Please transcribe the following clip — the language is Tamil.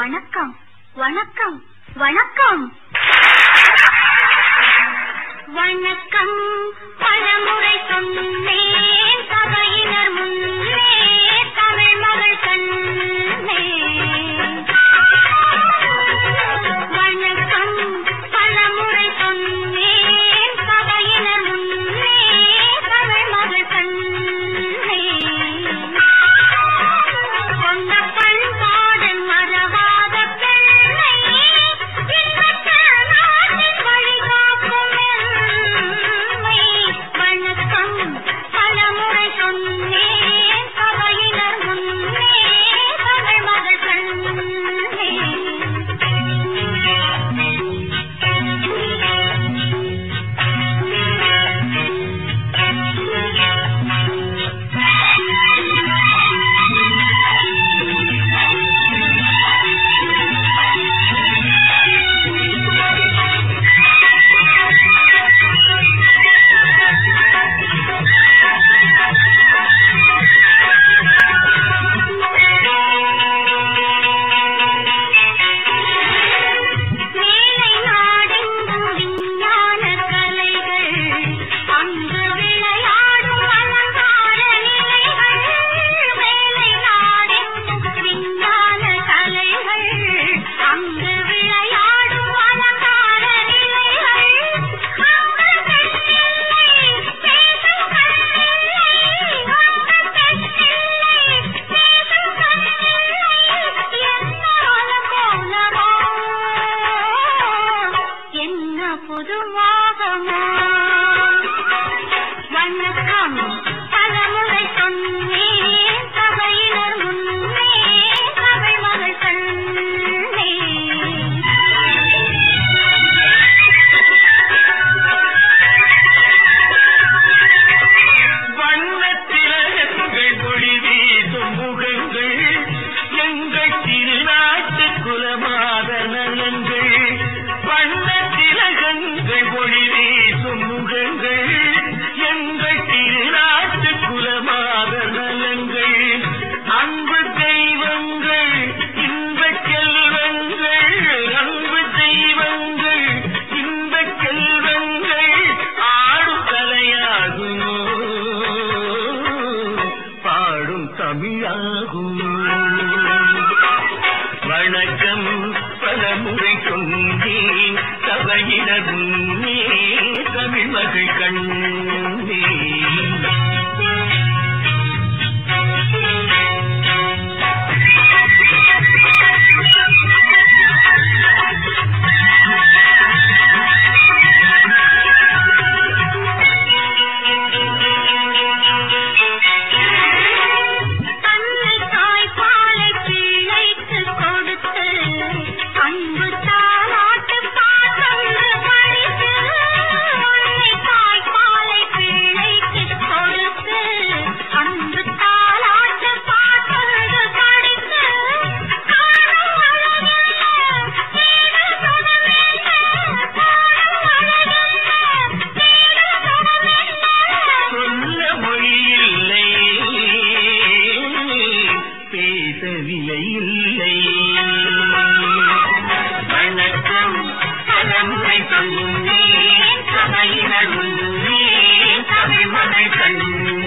வணக்கம் வணக்கம் வணக்கம் வணக்கம் பலமுறை சொன்னேன் சபையினர் முன்னே தமிழ் மகள் கண்ணே வணக்கம் பலமுறை சொன்னேன் சபையினர் முன்னே தமிழ் மகள் கண்ணே சொன்ன பண்பாடு மறவாத பெண்ணை இன்பத்த நாட்டின் வழிகாக்கும் எம்மை வணக்கம் பலமுறை சொன்னேன் சபையினர் முன்னே தமிழ் மகள் கண்ணே வணக்கம் பலமுறை சொன்னேன் சபையினர் முன்னே தமிழ் மகள் கண்ணே வண்ணத்திலகங்கள் ஒளி வீசும் முகங்கள் எங்கள் திருநாட்டு குலமாத நலங்கள் வண்ணத்திலகங்கள் ஒளி வீசும் முகங்கள் எங்கள் திருநாட்டு குலமாத நலங்கள் அன்பு தெய்வங்கள் இன்பச் செல்வங்கள் அன்பு தெய்வங்கள் இன்பச் செல்வங்கள் ஆடும் கலையாகுமோ பாடும் தமிழாகுமோ வணக்கம் பலமுறை சொன்னேன் சபையினர் முன்னே தமிழ் மகள் கண்ணே தன்னை தாய்ப்பாலை பிள்ளைக்கு கொடுத்து அன்பு தாலாட்டு பாடங்கள் படித்து அன்னை தாய்ப்பாலை பிள்ளைக்கு கொடுத்து அன்பு தாலாட்டு பாடங்கள் படித்து காணும் அழகென்ன தேடு சுகமென்ன காணும் அழகென்ன தேடு சுகமென்ன சொல்ல மொழி இல்லை பேசவில்லை இல்லை வணக்கம் பலமுறை சொன்னேன் சபையினர் முன்னே தமிழ் மகள் கண்ணே